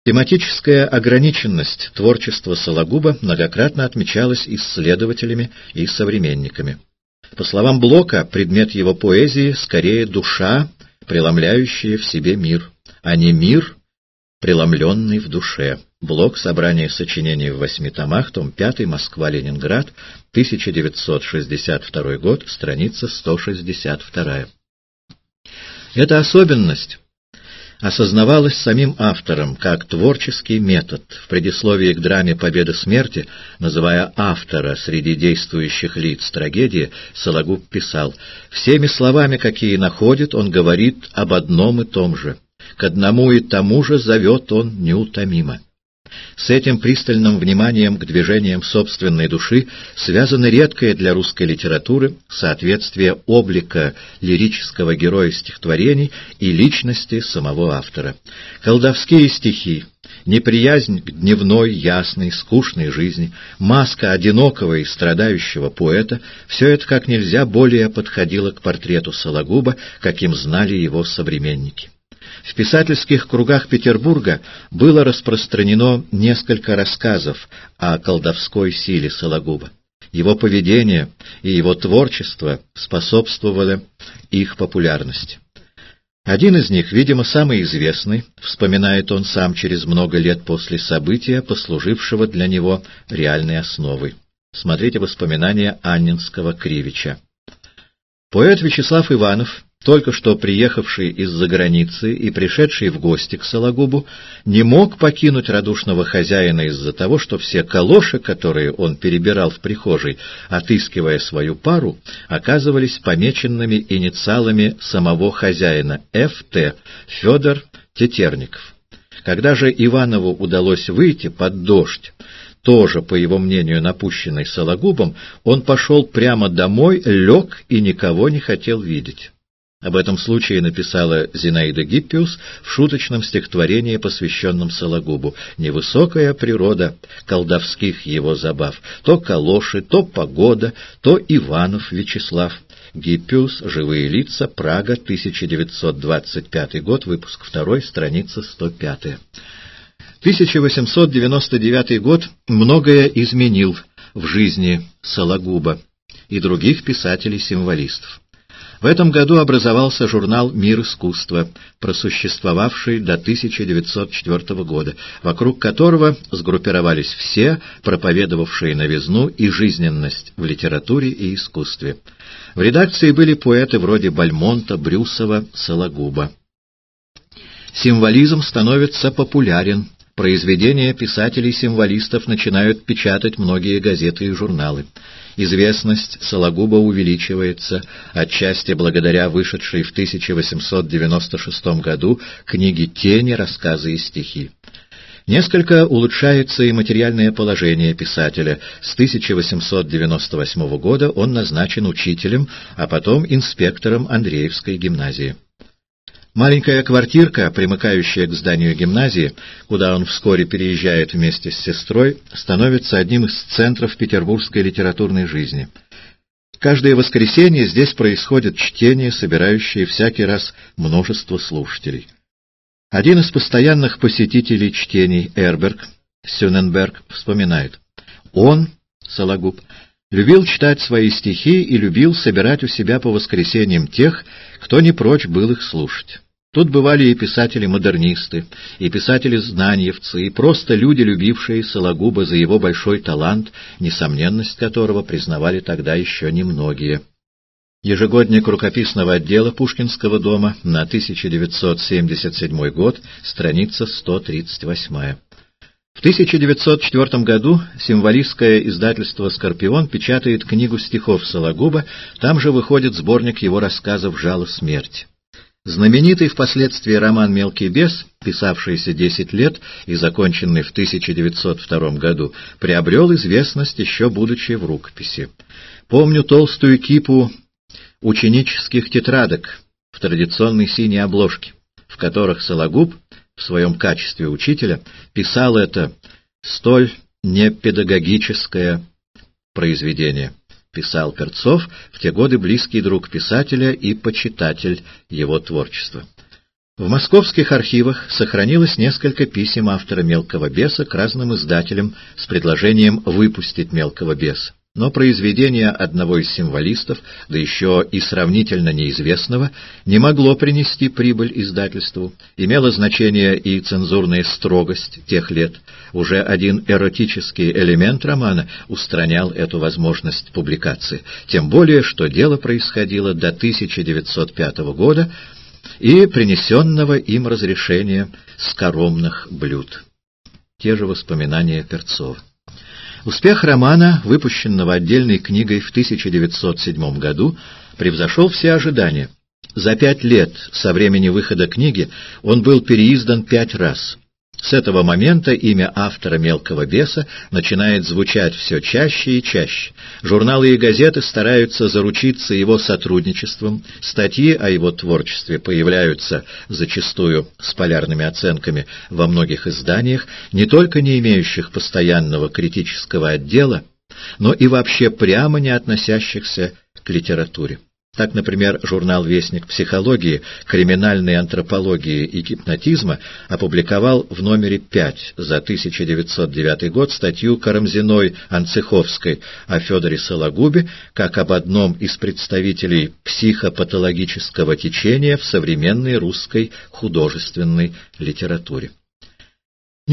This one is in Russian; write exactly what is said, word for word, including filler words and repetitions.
Тематическая ограниченность творчества Сологуба многократно отмечалась исследователями и современниками. По словам Блока, предмет его поэзии скорее душа, преломляющая в себе мир, а не мир, преломленный в душе. Блок. Собрание сочинений в восьми томах, том пятый, Москва-Ленинград, тысяча девятьсот шестьдесят второй год, страница сто шестьдесят два. Эта особенность осознавалась самим автором как творческий метод. В предисловии к драме «Победа смерти», называя автора среди действующих лиц трагедии, Сологуб писал: «Всеми словами, какие находит, он говорит об одном и том же. К одному и тому же зовет он неутомимо». С этим пристальным вниманием к движениям собственной души связано редкое для русской литературы соответствие облика лирического героя стихотворений и личности самого автора. Колдовские стихи, неприязнь к дневной, ясной, скучной жизни, маска одинокого и страдающего поэта — все это как нельзя более подходило к портрету Сологуба, каким знали его современники. В писательских кругах Петербурга было распространено несколько рассказов о колдовской силе Сологуба. Его поведение и его творчество способствовали их популярности. Один из них, видимо, самый известный, вспоминает он сам через много лет после события, послужившего для него реальной основой. Смотрите воспоминания Анненского Кривича. Поэт Вячеслав Иванов, только что приехавший из-за границы и пришедший в гости к Сологубу, не мог покинуть радушного хозяина из-за того, что все калоши, которые он перебирал в прихожей, отыскивая свою пару, оказывались помеченными инициалами самого хозяина — Ф Т Федор Тетерников. Когда же Иванову удалось выйти под дождь, тоже, по его мнению, напущенный Сологубом, он пошел прямо домой, лег и никого не хотел видеть. Об этом случае написала Зинаида Гиппиус в шуточном стихотворении, посвященном Сологубу: «Невысокая природа колдовских его забав, то калоши, то погода, то Иванов Вячеслав». Гиппиус. Живые лица. Прага. тысяча девятьсот двадцать пятый год. Выпуск два. Страница сто пять. тысяча восемьсот девяносто девятый год многое изменил в жизни Сологуба и других писателей-символистов. В этом году образовался журнал «Мир искусства», просуществовавший до тысяча девятьсот четвёртого года, вокруг которого сгруппировались все, проповедовавшие новизну и жизненность в литературе и искусстве. В редакции были поэты вроде Бальмонта, Брюсова, Сологуба. Символизм становится популярен. Произведения писателей-символистов начинают печатать многие газеты и журналы. Известность Сологуба увеличивается, отчасти благодаря вышедшей в тысяча восемьсот девяносто шестом году книге «Тени. Рассказы и стихи». Несколько улучшается и материальное положение писателя. С тысяча восемьсот девяносто восьмого года он назначен учителем, а потом инспектором Андреевской гимназии. Маленькая квартирка, примыкающая к зданию гимназии, куда он вскоре переезжает вместе с сестрой, становится одним из центров петербургской литературной жизни. Каждое воскресенье здесь происходят чтения, собирающие всякий раз множество слушателей. Один из постоянных посетителей чтений, Эрберг Сюненберг, вспоминает: он, Сологуб, любил читать свои стихи и любил собирать у себя по воскресеньям тех, кто не прочь был их слушать. Тут бывали и писатели-модернисты, и писатели-знаниевцы, и просто люди, любившие Сологуба за его большой талант, несомненность которого признавали тогда еще немногие. Ежегодник рукописного отдела Пушкинского дома на тысяча девятьсот семьдесят седьмой год, страница сто тридцать восемь. В тысяча девятьсот четвёртом году символистское издательство «Скорпион» печатает книгу стихов Сологуба, там же выходит сборник его рассказов «Жало смерти». Знаменитый впоследствии роман «Мелкий бес», писавшийся десять лет и законченный в тысяча девятьсот втором году, приобрел известность еще будучи в рукописи. Помню толстую кипу ученических тетрадок в традиционной синей обложке, в которых Сологуб в своем качестве учителя писал это столь непедагогическое произведение. Писал Перцов, в те годы близкий друг писателя и почитатель его творчества. В московских архивах сохранилось несколько писем автора «Мелкого беса» к разным издателям с предложением выпустить «Мелкого беса». Но произведение одного из символистов, да еще и сравнительно неизвестного, не могло принести прибыль издательству. Имело значение и цензурная строгость тех лет. Уже один эротический элемент романа устранял эту возможность публикации. Тем более, что дело происходило до тысяча девятьсот пятого года и принесенного им разрешения скоромных блюд. Те же воспоминания Перцова. Успех романа, выпущенного отдельной книгой в тысяча девятьсот седьмом году, превзошел все ожидания. За пять лет со времени выхода книги он был переиздан пять раз. С этого момента имя автора «Мелкого беса» начинает звучать все чаще и чаще. Журналы и газеты стараются заручиться его сотрудничеством, статьи о его творчестве появляются зачастую с полярными оценками во многих изданиях, не только не имеющих постоянного критического отдела, но и вообще прямо не относящихся к литературе. Так, например, журнал «Вестник психологии, криминальной антропологии и гипнотизма» опубликовал в номере пять за тысяча девятьсот девятый год статью Карамзиной-Анциховской о Федоре Сологубе как об одном из представителей психопатологического течения в современной русской художественной литературе.